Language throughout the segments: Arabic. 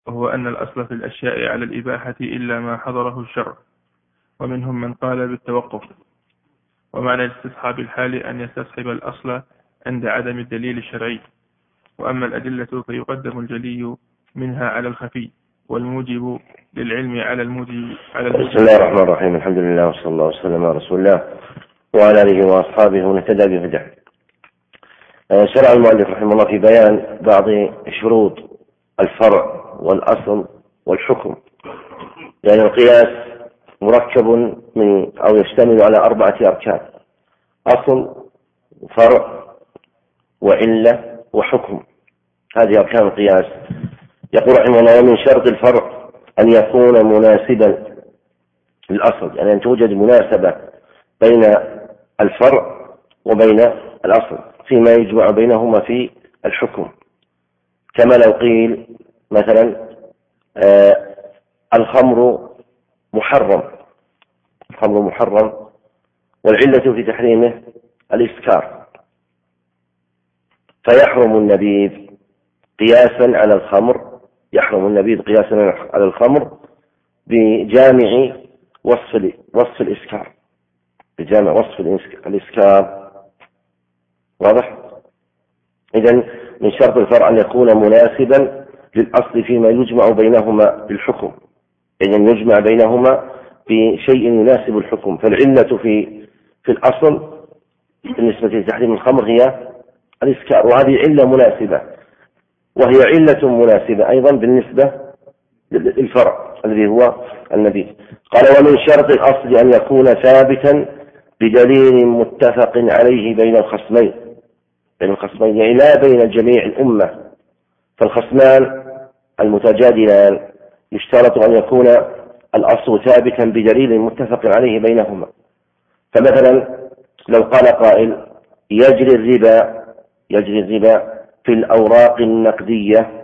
وهو أن الأصل في الأشياء على الإباحة إلا ما حضره الشرع، ومنهم من قال بالتوقف. ومعنى استصحاب الحال أن يستصحب الأصل عند عدم الدليل الشرعي. وأما الأدلة فيقدم الجلي منها على الخفي، والموجب للعلم على الموجب. بسم الله الرحمن الرحيم. الحمد لله وصلى الله وسلم على رسول الله وعلى آله وأصحابه ونهتدى بهداه. شرع المؤلف رحمه الله في بيان بعض شروط الفرع والأصل والحكم، لأن القياس مركب من أو يشتمل على 4 أركان: أصل، فرع، وعلة، وحكم. هذه أركان القياس. يقول رحمه الله: ومن شرط الفرع أن يكون مناسبا للأصل، يعني أن توجد مناسبة بين الفرع وبين الأصل فيما يجمع بينهما في الحكم. كما لو قيل مثلا الخمر محرم، والعلة في تحريمه الإسكار، فيحرم النبيذ قياسا على الخمر، على الخمر بجامع وصف الإسكار، بجامع وصف الإسكار. واضح؟ إذن من شرط الفرع أن يكون مناسبا للأصل فيما يجمع بينهما بالحكم، إذن يجمع بينهما بشيء يناسب الحكم. فالعلة في الأصل بالنسبة لتحريم الخمر هي الإسكار، وهذه علة مناسبة، وهي علة مناسبة أيضا بالنسبة للفرع الذي هو النبيذ. قال: ومن شرط الأصل أن يكون ثابتا بدليل متفق عليه بين الخصمين، يعني لا بين جميع الأمة. فالخصمان المتجادلان يشترط أن يكون الأصل ثابتا بدليل متفق عليه بينهما. فمثلا لو قال قائل: يجري الربا في الأوراق النقدية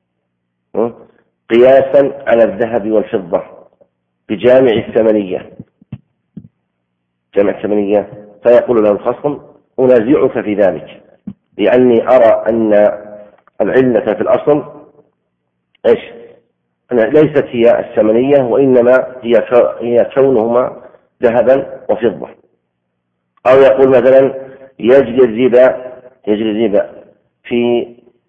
قياسا على الذهب والفضة بجامع الثمنية، فيقول له الخصم: أنازعك في ذلك، لأني أرى أن العلة في الأصل ليست هي الثمنية، وإنما هي كونهما ذهبا وفضة. أو يقول مثلا: يجري الربا في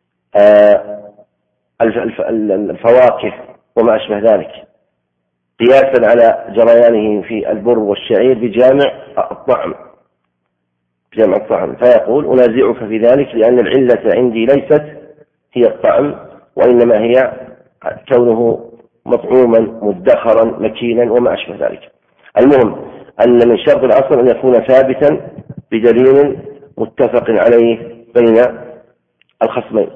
الفواكه وما أشبه ذلك قياسا على جريانه في البر والشعير بجامع الطعم، فيقول: أنازعك في ذلك، لأن العلة عندي ليست هي الطعم، وإنما هي كونه مطعوما مدخرا مكينا وما أشبه ذلك. المهم أن من شرط الأصل أن يكون ثابتا بدليل متفق عليه بين الخصمين.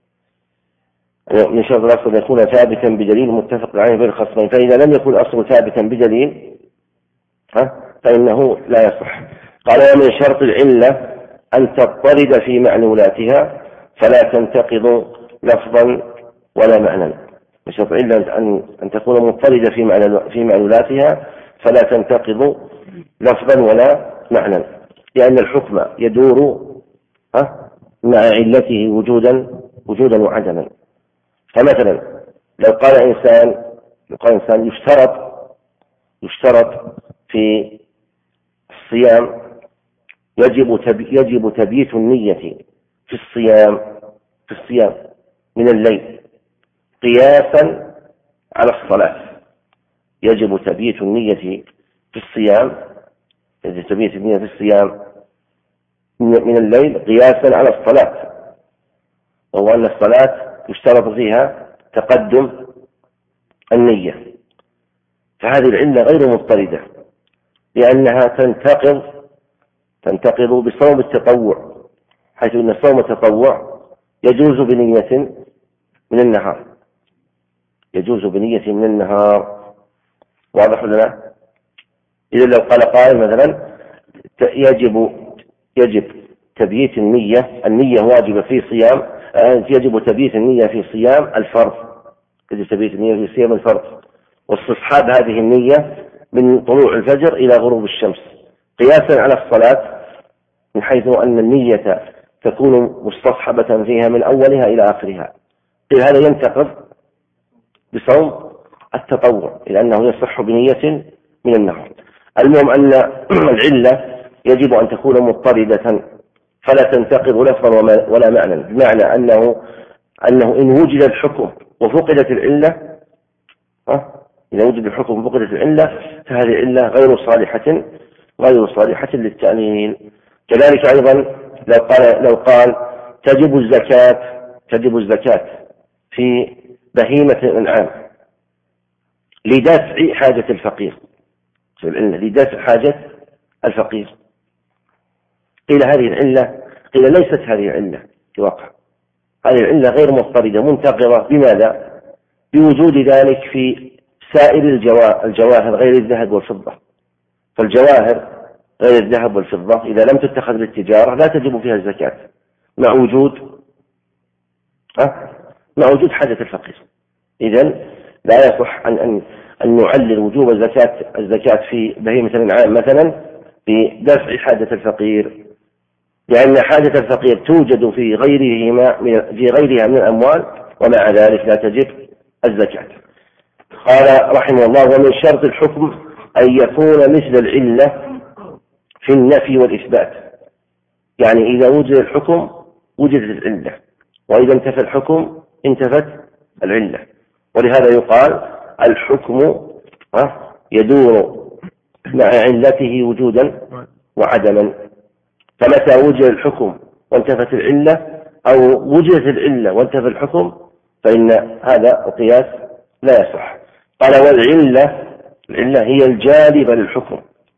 من شرط الأصل أن يكون ثابتا بدليل متفق عليه بين الخصمين، فإذا لم يكن الأصل ثابتا بدليل فإنه لا يصح. قال: ومن شرط العلة أن تضطرد في معلولاتها فلا تنتقض لفظا ولا معنى. من شرط العلة أن تكون مضطردة في معلولاتها فلا تنتقض لفظا ولا معنى، لأن الحكم يدور مع علته وجودا وعدما. فمثلا لو قال إنسان يشترط في الصيام يجب تبييت النية في الصيام من الليل قياسا على الصلاة. يجب تبييت النية في الصيام من الليل قياسا على الصلاة، وهو أن الصلاة يشترط فيها تقدم النية. فهذه العلة غير مضطردة، لأنها تنتقض بصوم التطوع، حيث أن صوم التطوع يجوز بنية من النهار. واضح لنا؟ إذا لو قال قائل مثلا: يجب تبييت النية واجبة في صيام، يجب تبييت النية في صيام الفرض، واستصحاب هذه النية من طلوع الفجر إلى غروب الشمس قياسا على الصلاة، من حيث أن النية تكون مستصحبة فيها من أولها إلى آخرها. هذا ينتقض بصوم التطوع لأنه يصح بنية من النهر. المهم أن العلة يجب أن تكون مضطردة فلا تنتقض لفظا ولا معنى، بمعنى أنه إن وجد الحكم وفقدت العلة، إذا وجد الحكم وفقدت العلة فهذه العلة غير صالحة للتأمين. كذلك أيضا لو قال تجب الزكاة في بهيمة الأنعام لدفع حاجة الفقير، لدفع حاجة الفقير، قيل هذه العلة، قيل ليست هذه العلة في واقع، هذه العلة غير مضطردة منتقضة. بماذا؟ بوجود ذلك في سائر الجواهر غير الذهب والفضة. فالجواهر غير الذهب والفضة إذا لم تتخذ للتجارة لا تجب فيها الزكاة مع وجود حاجة الفقير. إذن لا يصح أن نعلل وجوب الزكاة في بهيمة الأنعام مثلا بدفع حاجة الفقير، لأن حاجة الفقير توجد في غيرها من الأموال، ومع ذلك لا تجب الزكاة. قال رحمه الله: ومن شرط الحكم أن يكون مثل العلة في النفي والإثبات. يعني إذا وجد الحكم وجدت العلة، وإذا انتفى الحكم انتفت العلة. ولهذا يقال الحكم يدور مع علته وجودا وعدما. فمتى وجد الحكم وانتفت العلة أو وجدت العلة وانتفى الحكم فإن هذا القياس لا يصح. قال: والعلة هي الجالبة للحكم،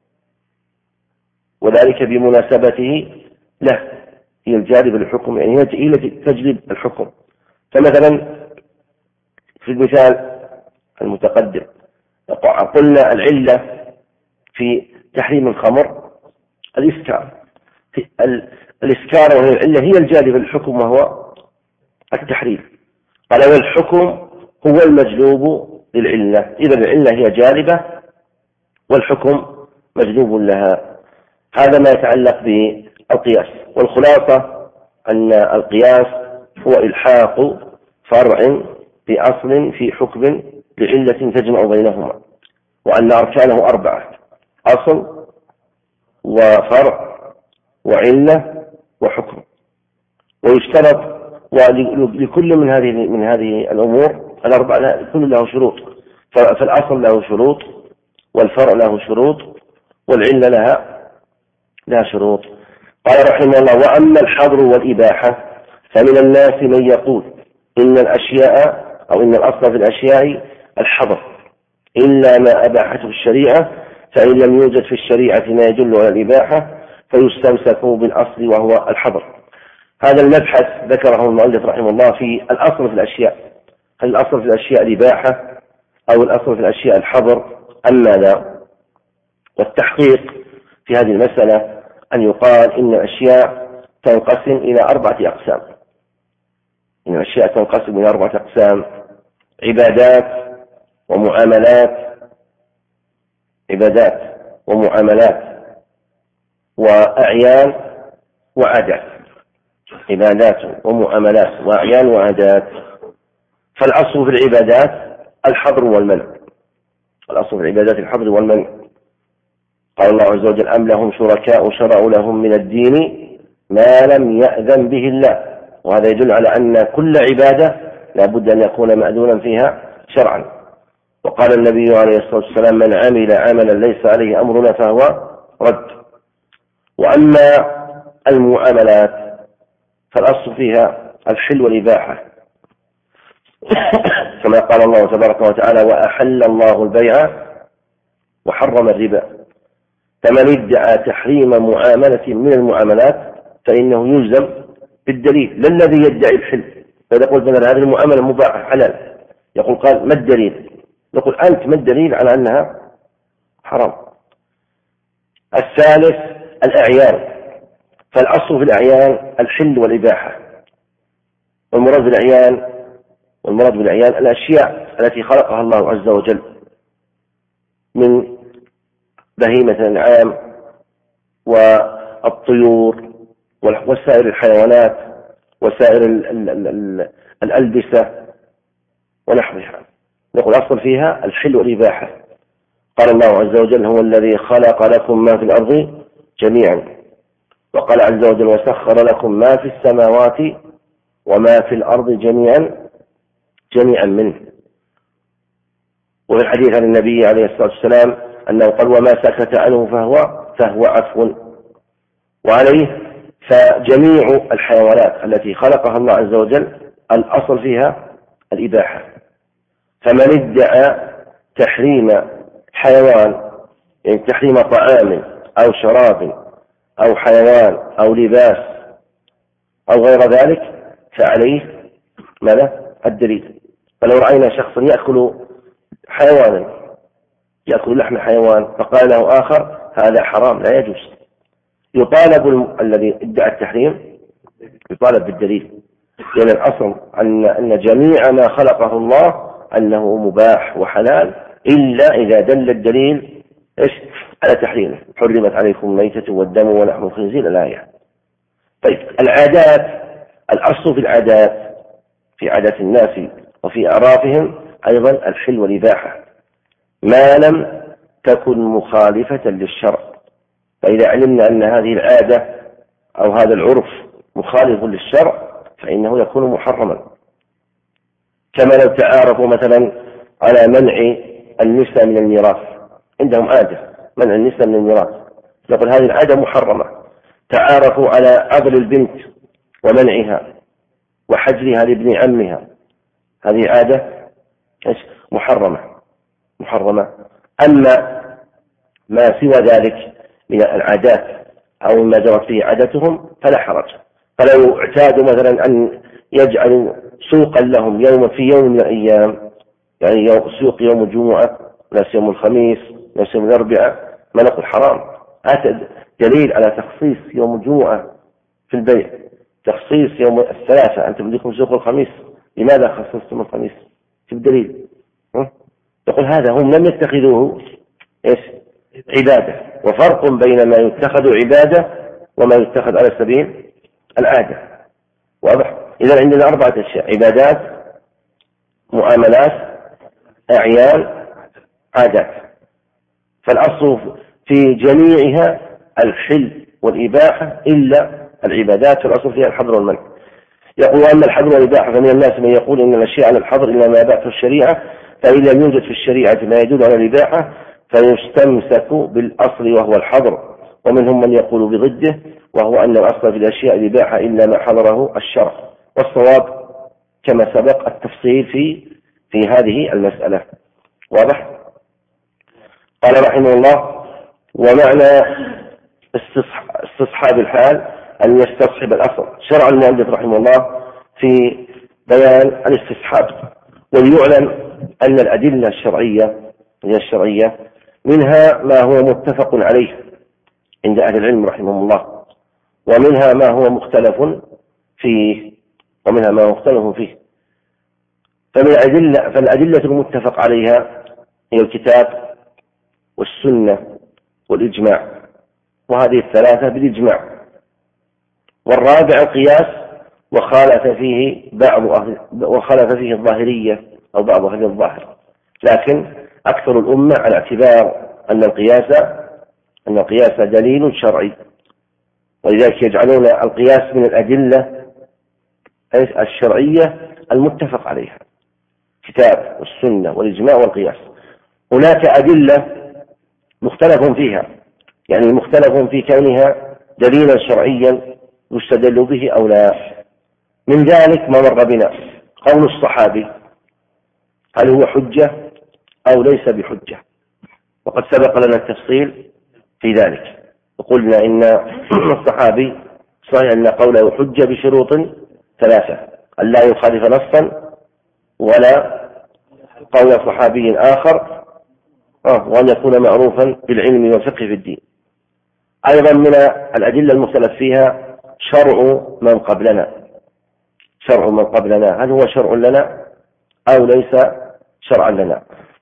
وذلك بمناسبته له، هي الجالبة للحكم، يعني هي التي تجلب الحكم. فمثلا في المثال المتقدم قلنا العلة في تحريم الخمر الإسكار، الإسكار وهي العلة هي الجالبة للحكم وهو التحريم. قال: والحكم هو المجلوب للعلة. إذا العلة هي جالبة والحكم مجلوب لها. هذا ما يتعلق بالقياس. والخلاصة أن القياس هو إلحاق فرع بأصل في حكم لعلة تجمع بينهما، وأن أركانه 4: أصل وفرع وعلة وحكم. ويشترط لكل من هذه الأمور الأربعة كل له شروط. فالأصل له شروط، والفرع له شروط، والعلة لها شروط. قال رحمه الله: وأما الحظر والإباحة فمن الناس من يقول إن الأشياء أو إن الأصل في الأشياء الحظر إلا ما أباحته الشريعة، فإن لم يوجد في الشريعة ما يدل على الإباحة فيستمسك بالأصل وهو الحظر. هذا المبحث ذكره المؤلف رحمه الله في الأصل في الأشياء. هل الأصل في الأشياء الإباحة أو الأصل في الأشياء الحظر أم ماذا؟ والتحقيق في هذه المسألة أن يقال إن الأشياء تنقسم إلى 4 أقسام. إن الأشياء تنقسم إلى 4 أقسام: عبادات ومعاملات وأعيان وعادات. عبادات ومعاملات وأعيان وعادات. فالأصل في العبادات الحظر والمنع. الأصل في العبادات الحظر والمنع. قال الله عز وجل: أم لهم شركاء شرعوا لهم من الدين ما لم يأذن به الله. وهذا يدل على أن كل عبادة لا بد أن يكون مأذونا فيها شرعا. وقال النبي عليه الصلاة والسلام: من عمل عملا ليس عليه أمرنا فهو رد. وأما المعاملات فالأصل فيها الحل والإباحة، كما قال الله تبارك وتعالى: وأحل الله البيع وحرم الربا. فمن ادعى تحريم معاملة من المعاملات فإنه يلزم بالدليل، لا الذي يدعي الحل. فإذا قلت مثلا هذه المعاملة مباحة حلال، يقول قال: ما الدليل؟ نقول: أنت ما الدليل على أنها حرام؟ الثالث الأعيان. فالأصل في الأعيان الحل والإباحة. والمراد بالأعيان الأشياء التي خلقها الله عز وجل من بهيمة الأنعام والطيور وسائر الحيوانات وسائر الألبسة ونحوها. نقول الأصل فيها الحل والإباحة. قال الله عز وجل هو الذي خلق لكم ما في الأرض جميعا، وقال عز وجل وسخر لكم ما في السماوات وما في الأرض جميعا منه. وفي الحديث عن النبي عليه الصلاة والسلام أنه قال وما سكت عنه فهو عفو. وعليه فجميع الحيوانات التي خلقها الله عز وجل الأصل فيها الإباحة. فمن ادعى تحريم حيوان، يعني تحريم طعام أو شراب أو حيوان أو لباس أو غير ذلك فعليه ماذا؟ الدليل. فلو رأينا شخصا يأكل حيوانا، يأكل لحم حيوان، فقال له آخر هذا حرام لا يجوز، يطالب الذي ادعى التحريم يطالب بالدليل، لأن الأصل أن جميع ما خلقه الله أنه مباح وحلال إلا إذا دل الدليل على تحريمه. حرمت عليكم الميتة والدم ولحم الخنزير الآية. طيب العادات، الأصل في العادات في عادات الناس وفي أعرافهم أيضا الحل والإباحة ما لم تكن مخالفة للشرع. فإذا علمنا أن هذه العادة أو هذا العرف مخالف للشرع فإنه يكون محرما. كما لو تعارفوا مثلا على منع النساء من الميراث، عندهم عادة منع النساء من الميراث، نقول هذه العادة محرمة. تعارفوا على عضل البنت ومنعها وحجرها لابن عمها، هذه عادة محرمة. أما ما سوى ذلك من العادات أو ما جرت فيه عادتهم فلا حرج. فلو اعتادوا مثلا أن يجعلوا سوقا لهم في يوم من الأيام، يعني سوق يوم الجمعة، ناس يوم الخميس، ناس يوم الأربعاء، ما نقول حرام. هذا دليل على تخصيص يوم الجمعة في البيع، تخصيص يوم الثلاثة. أنتم بدكم سوق الخميس، لماذا خصصتم الخميس؟ في الدليل؟ تقول هذا هم لم يتخذوه عبادة، وفرق بين ما يتخذ عبادة وما يتخذ على سبيل العادة. واضح؟ إذا عندنا 4 أشياء: عبادات، معاملات، أعيان، عادات. فالأصل في جميعها الحل والإباحة إلا العبادات، فالأصل فيها الحظر والمنع. يقول أما الحظر والإباحة فمن الناس من يقول إن الأشياء على الحظر إلا ما أباحته الشريعة، فإن لم يوجد في الشريعة ما يدل على الإباحة فيستمسك بالأصل وهو الحظر. ومنهم من يقول بضده، وهو أن الأصل في الأشياء الإباحة إلا ما حضره الشرع. والصواب كما سبق التفصيل في هذه المسألة. واضح؟ قال رحمه الله: ومعنى استصحاب الحال أن يستصحب الأصل. شرع المؤلف رحمه الله في بيان الاستصحاب. وليعلم أن الأدلة الشرعية منها ما هو متفق عليه عند أهل العلم رحمهم الله، ومنها ما هو مختلف فيه. فالأدلة المتفق عليها هي الكتاب والسنة والإجماع، وهذه الثلاثة بالإجماع. والرابع القياس، وخالف فيه الظاهرية أو بعض أهل الظاهر، لكن أكثر الأمة على اعتبار أن القياس دليل شرعي، ولذلك يجعلون القياس من الأدلة الشرعية المتفق عليها: الكتاب والسنة والإجماع والقياس. هناك أدلة مختلف فيها، يعني مختلف في كونها دليلا شرعيا يستدل به أو لا. من ذلك ما مر بنا قول الصحابي: هل هو حجة أو ليس بحجة؟ وقد سبق لنا التفصيل في ذلك، وقلنا إن الصحابي صحيح أن قوله حجة بشروط 3: أن لا يخالف نصا، ولا قول صحابي آخر، وأن يكون معروفا بالعلم والفقه في الدين. أيضا من الأدلة المختلف فيها شرع من قبلنا، هل هو شرع لنا أو ليس شرعا لنا؟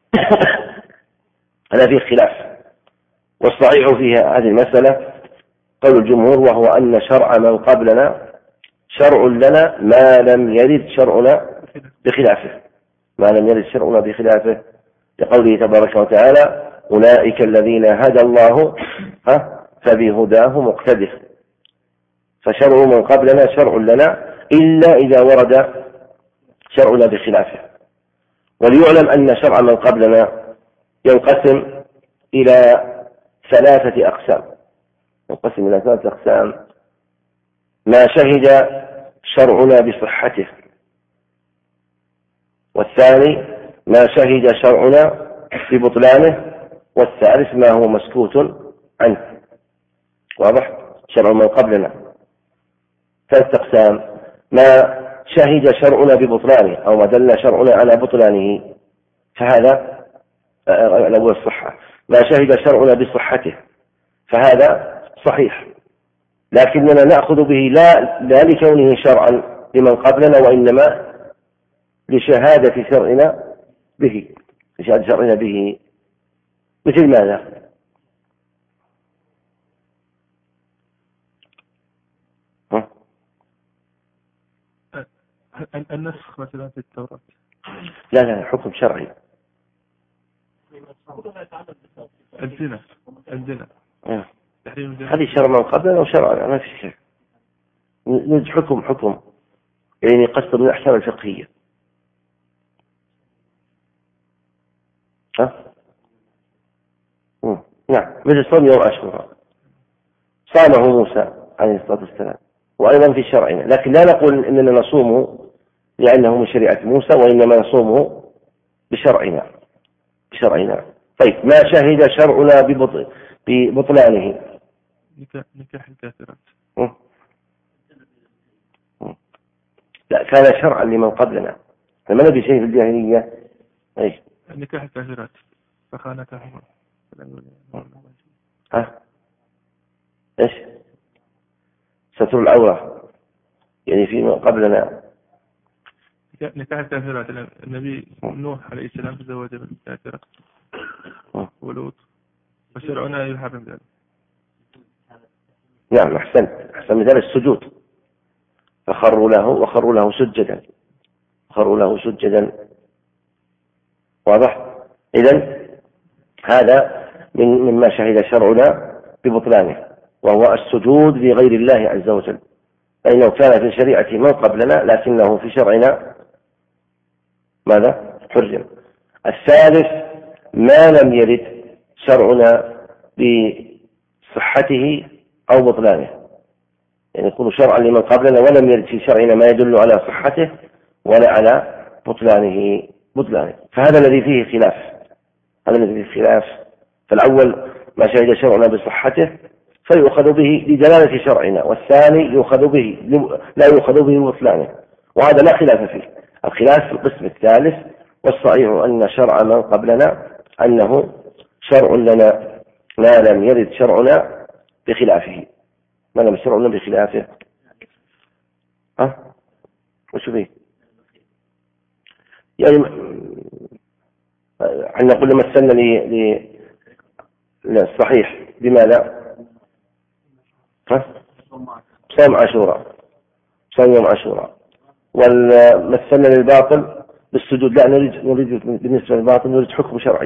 هذا فيه خلاف، والصحيح فيها هذه المسألة قول الجمهور، وهو أن شرع من قبلنا شرع لنا ما لم يرد شرعنا بخلافه. ما لم يرد شرعنا بخلافه، لقوله تبارك وتعالى أولئك الذين هدى الله فبهداه مقتده. فشرع من قبلنا شرع لنا إلا إذا ورد شرعنا بخلافه. وليعلم أن شرع من قبلنا ينقسم إلى 3 أقسام. ينقسم إلى 3 أقسام: ما شهد شرعنا بصحته، والثاني ما شهد شرعنا ببطلانه، والثالث ما هو مسكوت عنه. واضح؟ شرع من قبلنا 3 أقسام: ما شهد شرعنا ببطلانه أو ما دل شرعنا على بطلانه فهذا الأول الصحة. ما شهد شرعنا بصحته فهذا صحيح، لكننا نأخذ به لا لكونه شرعا لمن قبلنا، وإنما لشهادة شرعنا به. لشهادة شرعنا به مثل ماذا؟ النسخ مثلا في التوراة. لا حكم شرعي. الزنا هذه شرع من قبلنا وشرعنا، ما في شيء. نجد حكم يعني قصد من الأحكام الفقهية. نعم، مثل صوم يوم عاشوراء صامه موسى عليه الصلاة والسلام، وأيضا في شرعنا، لكن لا نقول إننا نصومه لأنه من شريعة موسى، وإنما نصومه بشرعنا. طيب، ما شهد شرعنا ببطلانه؟ نكاح الكافرات. لا، كان شرعا لمن قبلنا، فما نبي شيء في الجاهلية. نكاح الكافرات فخانتهما. ايش؟ ستر العورة يعني فيما قبلنا. نكاح الكافرات، النبي نوح عليه السلام تزوج بالكافرة ولوط، وشرعنا يحرم ذلك. نعم، أحسن مثال السجود، فخروا له سجدا. واضح؟ إذن هذا مما شهد شرعنا ببطلانه، وهو السجود لغير الله عز وجل، فإنه كان في شريعة من قبلنا لكنه في شرعنا ماذا؟ حرم. الثالث ما لم يرد شرعنا بصحته أو بطلانه، يعني يكون شرعا لمن قبلنا ولم يرد في شرعنا ما يدل على صحته ولا على بطلانه. فهذا الذي فيه خلاف. فالأول ما شهد شرعنا بصحته فيؤخذ به لدلالة شرعنا، والثاني لا يؤخذ به ببطلانه، وهذا لا خلاف فيه. الخلاف في القسم الثالث، والصحيح أن شرع من قبلنا أنه شرع لنا ما لم يرد شرعنا بخلافه. وش فيه؟ يعني احنا قلنا مثلنا للصحيح بماذا؟ صوم يوم عاشوراء. ومثلنا للباطل بالسجود. لا، نريد بالنسبة للباطل نريد حكم شرعي.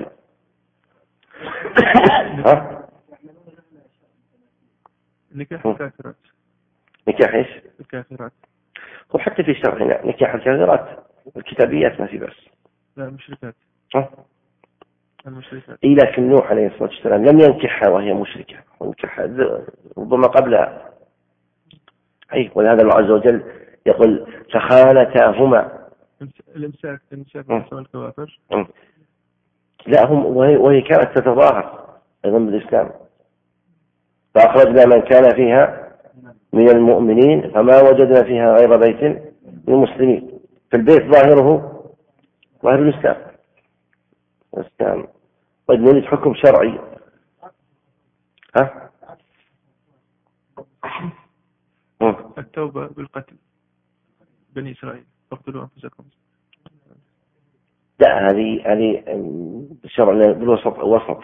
نكاح الكافرات. نكاح ايش؟ الكافرات. وحتى في شرعنا نكاح الكافرات الكتابيات ما في بس. لا، مشركات. المشركات. لكن نوح عليه الصلاة والسلام لم ينكحها وهي مشركة، ونكحها ربما قبلها. ولهذا الله عز وجل يقول فخانتاهما. الإمساك من الكوافر. لا، وهي كانت تتظاهر أيضا بالإسلام. فأخرجنا من كان فيها من المؤمنين فما وجدنا فيها غير بيت من المسلمين. فالبيت ظاهر الإسلام. طيب، نريد حكم شرعي. التوبة بالقتل بني إسرائيل، اقتلوا أنفسكم. لا، هذه شرعنا بالوسط.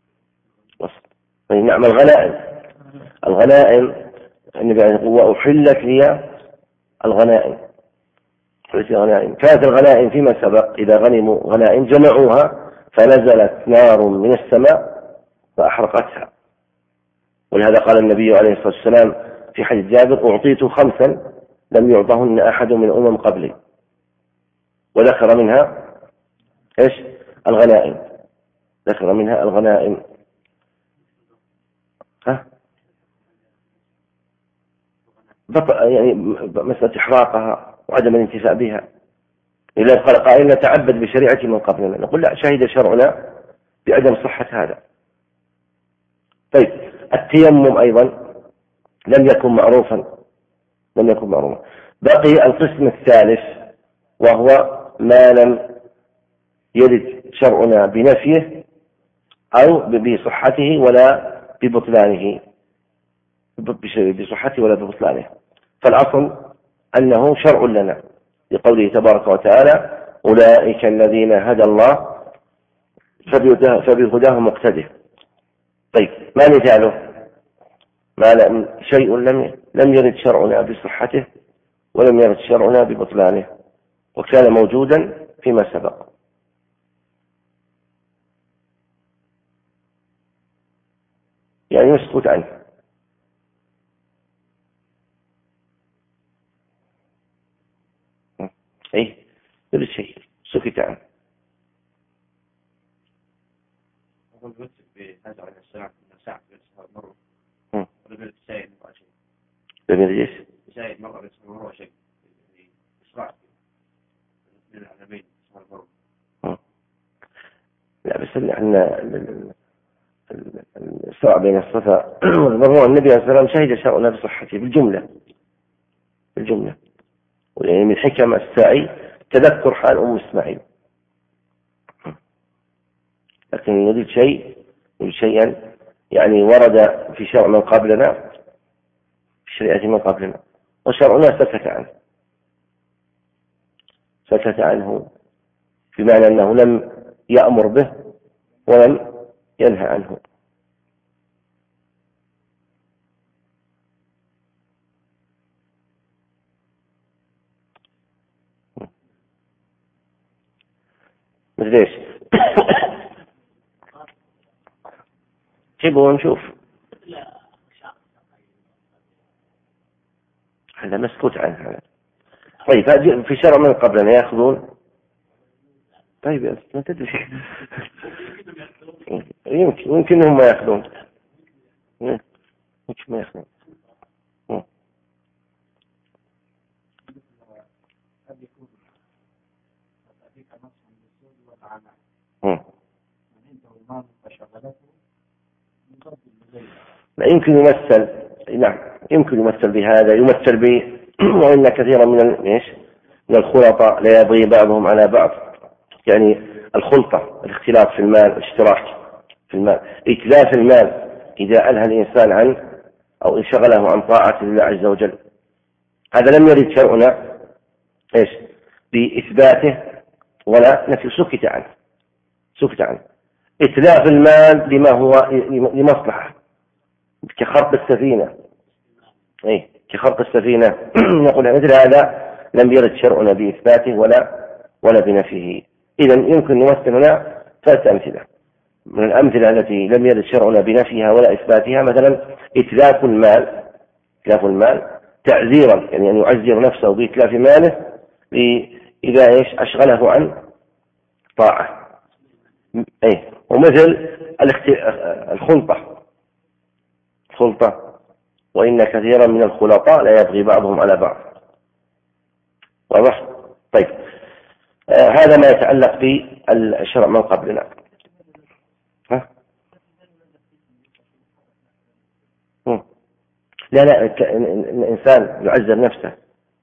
نعم، الغنائم النبي يقول وأحلت لي الغنائم. كانت الغنائم فيما سبق إذا غنموا غنائم جمعوها فنزلت نار من السماء فأحرقتها. ولهذا قال النبي عليه الصلاة والسلام في حديث جابر: أعطيت 5 لم يعطهن أحد من الأمم قبلي، وذكر منها إيش؟ الغنائم. ذكر منها الغنائم. يعني مسألة إحراقها وعدم الانتفاع بها. إذا قال قائل نتعبد بشريعة من قبلنا، نقول لا، شهد شرعنا بعدم صحة هذا. طيب، التيمم أيضا لم يكن معروفا. بقي القسم الثالث، وهو ما لم يرد شرعنا بنفيه أو بصحته ولا ببطلانه. بصحته ولا ببطلانه. فالأصل أنه شرع لنا لقوله تبارك وتعالى: أولئك الذين هدى الله فبهداه مقتده. طيب، ما مثاله؟ شيء لم يرد شرعنا بصحته ولم يرد شرعنا ببطلانه، وكان موجودا فيما سبق. يعني مسكوت عنه. كل شيء سكت عنه. لا، بس احنا الصراع بين الصفا والمروة النبي عليه الصلاة والسلام شهد شرعنا بصحته بالجملة. يعني من حكم السعي تذكر حال أم إسماعيل. لكن يريد شيئا يعني ورد في شرع من قبلنا، في شريعة من قبلنا، وشرعنا سكت عنه بمعنى أنه لم يأمر به ولم ينهى عنه. مثل ايش؟ جيبوا ونشوف. هذا مسكوت عنه. طيب، في شرع من قبلنا يأخذون. طيب، ما تدري. يمكنهم ما يأخذون. يمكن ما يأخذون. لا، يمكن يمثل. نعم، يمكن يمثل بهذا، يمثل وإن كثيرا من الخلطاء لا يبغي بعضهم على بعض. يعني الخلطة، الاختلاف في المال، الاشتراك في المال، إتلاف المال إذا ألهى الإنسان عنه أو انشغله عن طاعة الله عز وجل. هذا لم يرد شرعنا بإثباته ولا نفي. سكت عنه. إتلاف المال لما هو لمصلحة، كخرق السفينة. كخرق السفينة. نقول مثل هذا لم يرد شرعنا بإثباته ولا بنفيه. إذن يمكن نمثل هنا 3 أمثلة من الأمثلة التي لم يرد شرعنا بنفيها ولا إثباتها. مثلا إتلاف المال تعزيرا، يعني أن يعزر نفسه بإتلاف ماله إذا أشغله عن طاعة. ومثل الخلطة، وإن كثيرا من الخلطاء لا يبغي بعضهم على بعض. واضح؟ طيب، هذا ما يتعلق بالشرع من قبلنا. لا، الإنسان يعزر نفسه.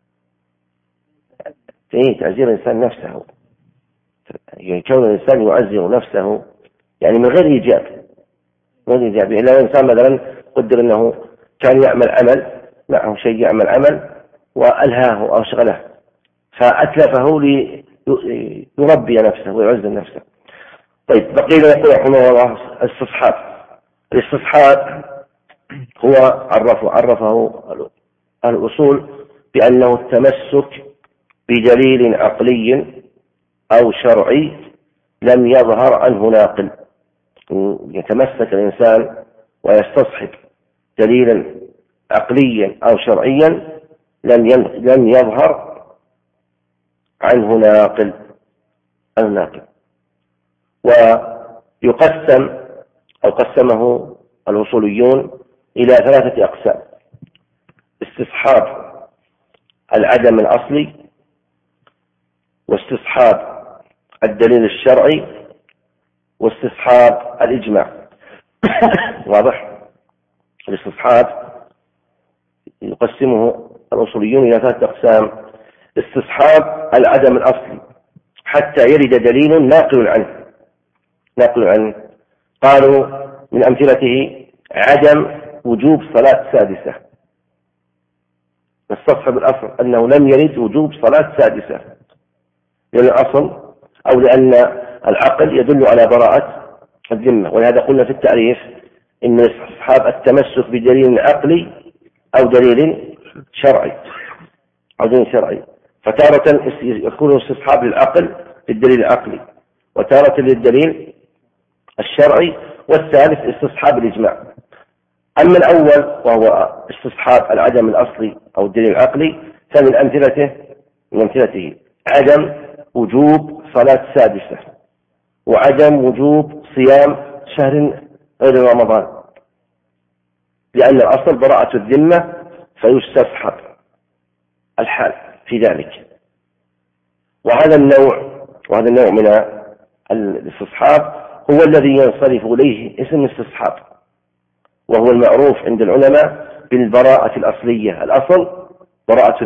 تعزير الإنسان نفسه، يعني كون الإنسان يعزر نفسه يعني من غير إيجاب. إلا الإنسان مثلا قدر أنه كان يعمل عمل، معه شيء يعمل عمل وألهاه أو أشغله فأتلفه ليربي نفسه ويعزر نفسه. طيب، بقينا يقول رحمه الله الاستصحاب هو عرفه الأصول بأنه التمسك بدليل عقلي أو شرعي لم يظهر عنه ناقل. يتمسك الإنسان ويستصحب دليلا عقليا أو شرعيا لم يظهر عنه ناقل. ويقسم أو قسمه الأصوليون إلى 3 أقسام: استصحاب العدم الأصلي، واستصحاب الدليل الشرعي، واستصحاب الإجماع. واضح؟ الاستصحاب يقسمه الأصوليون إلى 3 أقسام: استصحاب العدم الأصلي حتى يرد دليل ناقل عنه. قالوا من أمثلته عدم وجوب صلاة سادسة. نستصحب الأصل أنه لم يرد وجوب صلاة سادسة، لأن الأصل أو لأن العقل يدل على براءة الذمة. ولهذا قلنا في التعريف إن استصحاب التمسك بدليل عقلي أو دليل شرعي. فتارة يكون استصحاب للعقل للدليل العقلي، وتارة للدليل الشرعي، والثالث استصحاب الإجماع. أما الأول وهو استصحاب العدم الأصلي أو الدليل العقلي فمن أمثلته عدم وجوب صلاة سادسة، وعدم وجوب صيام شهر غير رمضان، لأن الأصل براءة الذمة فيستصحب الحال في ذلك. وهذا النوع من الاستصحاب هو الذي ينصرف إليه اسم الاستصحاب، وهو المعروف عند العلماء بالبراءة الأصلية. الأصل براءة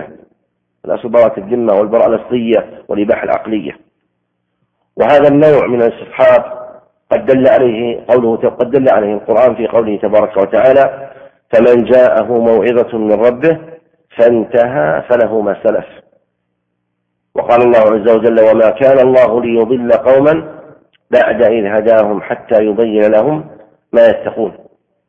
الذمة والبراءة الأصلية والإباحة العقلية. وهذا النوع من الاستصحاب قد دل عليه القرآن في قوله تبارك وتعالى: فمن جاءه موعظة من ربه فانتهى فله ما سلف. وقال الله عز وجل: وما كان الله ليضل قوما بعد إذ هداهم حتى يبين لهم ما يتقون.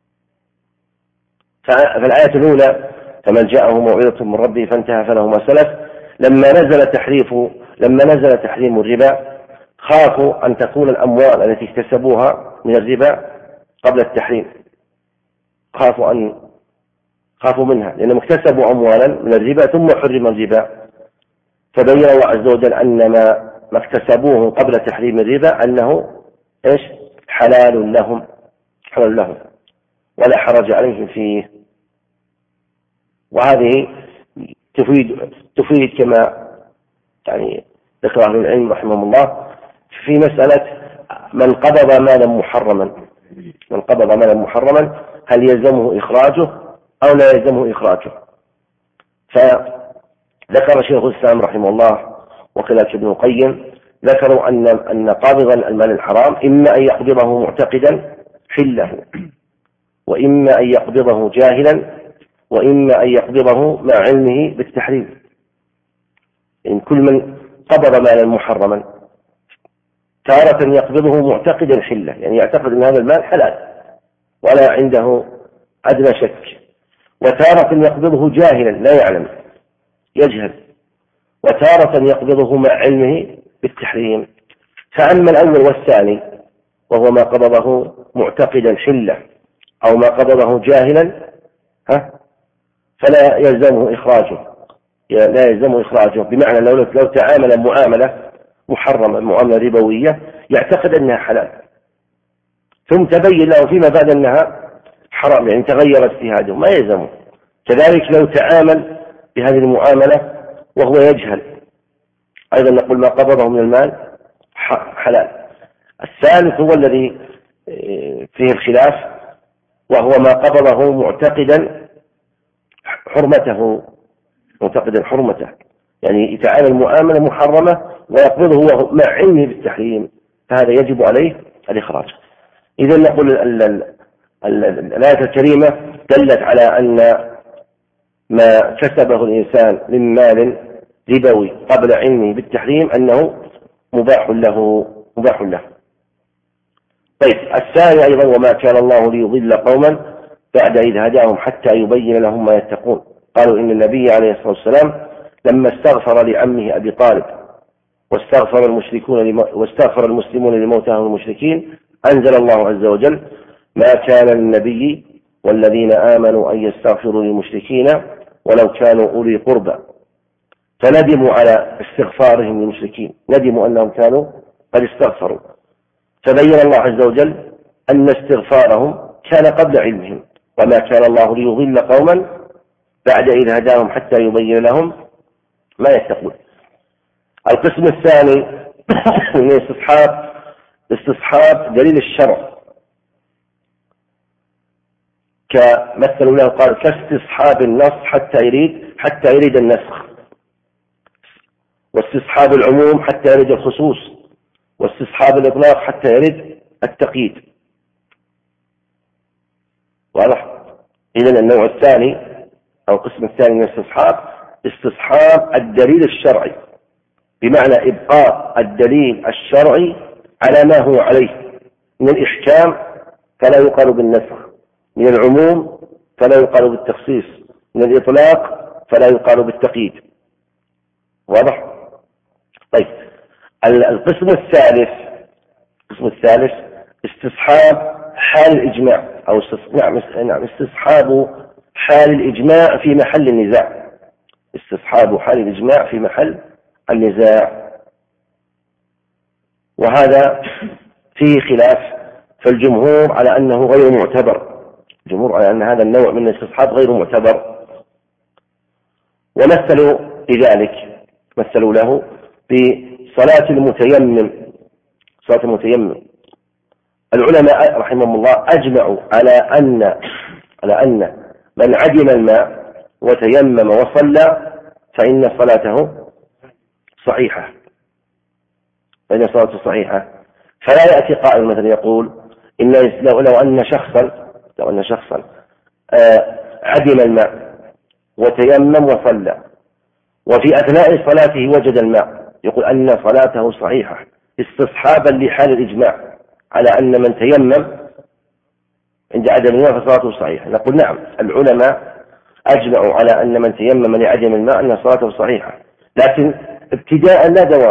فالآية الأولى فمن جاءه موعظة من ربه فانتهى فله ما سلف، لما نزل تحريم الربا خافوا أن تكون الأموال التي اكتسبوها من الربا قبل التحريم، خافوا منها لأنهم اكتسبوا أموالا من الربا ثم حرم الربا. فبين الله عز وجل أن ما اكتسبوه قبل تحريم الربا أنه حلال لهم ولا حرج عليهم فيه. وهذه تفيد كما ذكر أهل العلم رحمهم الله في مسألة من قبض مالا محرما هل يلزمه إخراجه أو لا يلزمه إخراجه. فذكر شيخ الإسلام رحمه الله وكذلك ابن القيم ذكروا أن قابض المال الحرام إما أن يقبضه معتقدا حله، وإما أن يقبضه جاهلا، وإما أن يقبضه مع علمه بالتحريم. إن كل من قبض مالا محرما تارة يقبضه معتقدا حله، يعني يعتقد أن هذا المال حلال ولا عنده أدنى شك، وتارة يقبضه جاهلا لا يعلم يجهل، وتارة يقبضه مع علمه بالتحريم. فأما الأول والثاني وهو ما قبضه معتقدا حله أو ما قبضه جاهلا فلا يلزمه إخراجه، بمعنى لو تعامل معاملة محرمة، معاملة ربوية، يعتقد أنها حلال ثم تبين له فيما بعد أنها حرام، يعني تغير اجتهاده، ما يلزمه. كذلك لو تعامل بهذه المعاملة وهو يجهل أيضا نقول ما قبضه من المال حلال. الثالث هو الذي فيه الخلاف، وهو ما قبضه معتقدا حرمته، يعني يتعامل معاملة محرمة ويقبضه وهو مع علمه بالتحريم، فهذا يجب عليه الإخراج. إذا نقول الآية الكريمة دلت على أن ما كسبه الإنسان من مال ربوي قبل علمه بالتحريم أنه مباح له. طيب، الثاني أيضا وما كان الله ليضل قوما بعد إذ هداهم حتى يبين لهم ما يتقون. قالوا إن النبي عليه الصلاة والسلام لما استغفر لعمه أبي طالب واستغفر المسلمون لموتاهم المشركين، أنزل الله عز وجل: ما كان للنبي والذين آمنوا أن يستغفروا للمشركين ولو كانوا أولي قربى. فندموا على استغفارهم للمشركين، ندموا أنهم كانوا قد استغفروا، فبين الله عز وجل أن استغفارهم كان قبل علمهم، وما كان الله ليضل قوما بعد إذ هداهم حتى يبين لهم ما يتقون. القسم الثاني من استصحاب دليل الشرع، كمثل له قال: كاستصحاب النص حتى يريد النسخ، واستصحاب العموم حتى يريد الخصوص، واستصحاب الإطلاق حتى يريد التقييد. واضح؟ إذن النوع الثاني أو القسم الثاني من استصحاب الدليل الشرعي، بمعنى إبقاء الدليل الشرعي على ما هو عليه من الإحكام فلا يقال بالنسخ، من العموم فلا يقال بالتخصيص، من الإطلاق فلا يقال بالتقييد. واضح؟ طيب، القسم الثالث استصحاب حال الإجماع، أو استصحاب حال الإجماع في محل النزاع. استصحاب حال الإجماع في محل النزاع، وهذا فيه خلاف، فالجمهور على أنه غير معتبر، الجمهور على أن هذا النوع من الاستصحاب غير معتبر، ومثلوا لذلك مثلوا له بصلاة المتيمم. صلاة المتيمم العلماء رحمهم الله أجمعوا على أن من عدم الماء وتيمم وصلى فإن صلاته صحيحة، فلا يأتي قائل مثلا يقول إن لو أن شخصا عدم الماء وتيمم وصلى وفي أثناء صلاته وجد الماء، يقول أن صلاته صحيحة استصحابا لحال الإجماع على أن من تيمم عند عدم الماء فصلاته صحيحة. نقول نعم، العلماء أجمعوا على أن من تيمم لعدم الماء أن صلاته صحيحة، لكن ابتداء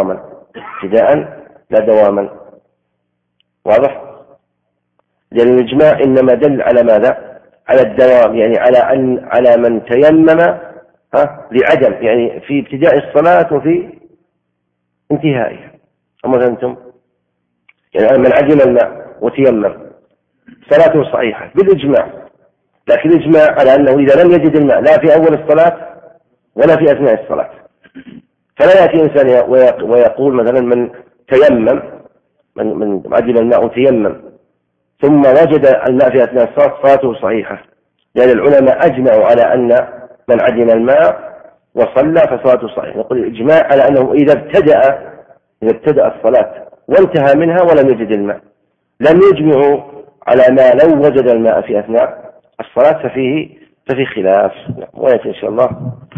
لا دواما. واضح؟ لأن الإجماع إنما دل على ماذا؟ على الدوام، يعني على من تيمم لعدم، يعني في ابتداء الصلاة وفي انتهائها. أما فهمتم؟ يعني من عدم الماء وتيمم صلاته صحيحة بالإجماع، لكن الإجماع على أنه إذا لم يجد الماء لا في أول الصلاة ولا في أثناء الصلاة، فلا يأتي إنسان ويقول مثلا من تيمم، من عدم الماء وتيمم ثم وجد الماء في أثناء الصلاة صلاته صحيحة، لأن العلماء أجمعوا على أن من عدم الماء وصلى فصلاته صحيحة. نقول الإجماع على أنه إذا ابتدأ الصلاة وانتهى منها ولم يجد الماء، لم يجمعوا على ما لو وجد الماء في أثناء الصلاة ففي خلاف، ويأتي إن شاء الله.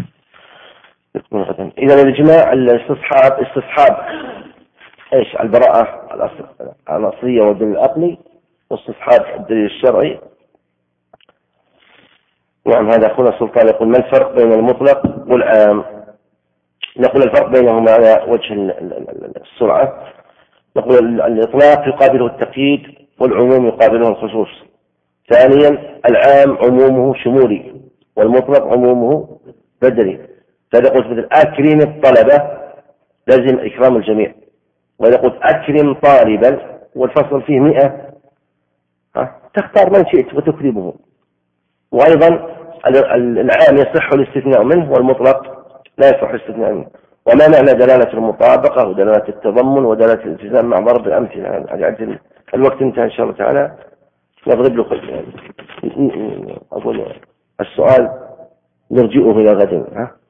إذا الإجماع استصحاب إيش؟ البراءة الأصلية والدليل العقلي، واستصحاب الدليل الشرعي. نعم، هذا أخونا السلطان يقول: ما الفرق بين المطلق والعام؟ نقول الفرق بينهما على وجه السرعة. نقول الإطلاق يقابله التقييد، والعموم يقابله الخصوص. ثانيا، العام عمومه شمولي، والمطلق عمومه بدري. فإذا قلت مثل أكرم الطلبة لازم إكرام الجميع، وإذا قلت أكرم طالبا والفصل فيه 100 تختار من شئت وتكرمه. وأيضا العام يصح الاستثناء منه، والمطلق لا يصح الاستثناء منه. وما معنى دلالة المطابقة ودلالة التضمن ودلالة الالتزام مع ضرب الأمثلة؟ الوقت انتهى إن شاء الله تعالى، نضرب له أقول السؤال نرجئه إلى غد.